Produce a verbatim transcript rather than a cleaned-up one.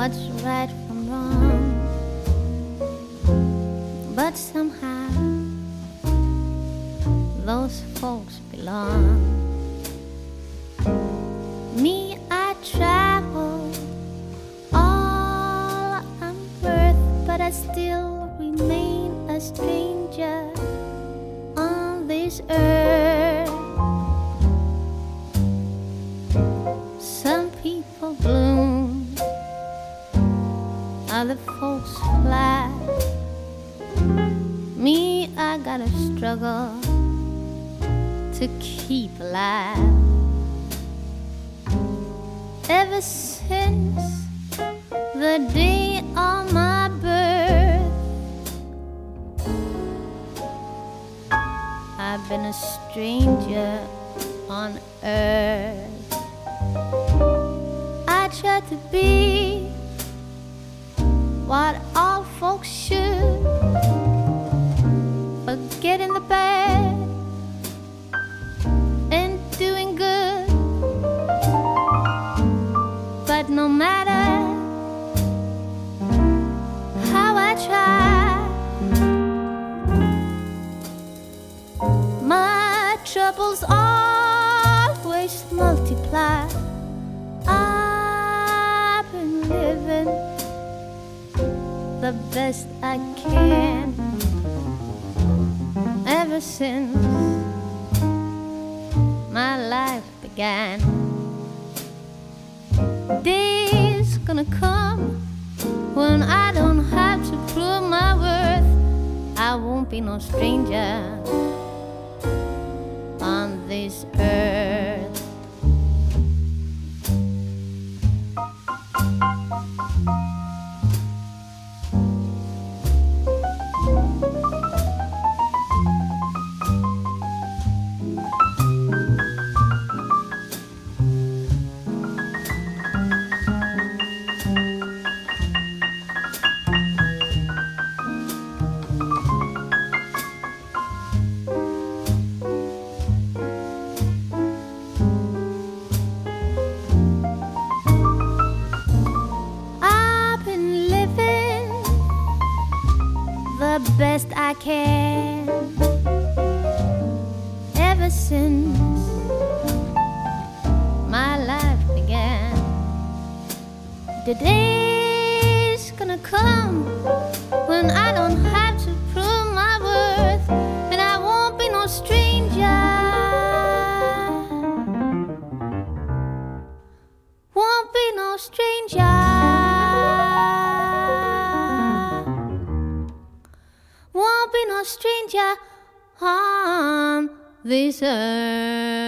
what's right from wrong, but somehow those folks belong. Me, I travel all on earth, but I still remain a stranger on this earth. Some people bloom, other folks fly. Me, I gotta struggle to keep alive. Ever since the day of my birth, I've been a stranger on earth. I try to be what all folks should, forget in the bad and doing good. But no matter how I try, my troubles always multiply. I've been living the best I can ever since my life began. Days gonna come when I don't have to prove my worth. I won't be no stranger on this earth. The best I can ever since my life began. The day's gonna come when I don't have to prove my worth, and I won't be no stranger, won't be no stranger, won't be no stranger on this earth.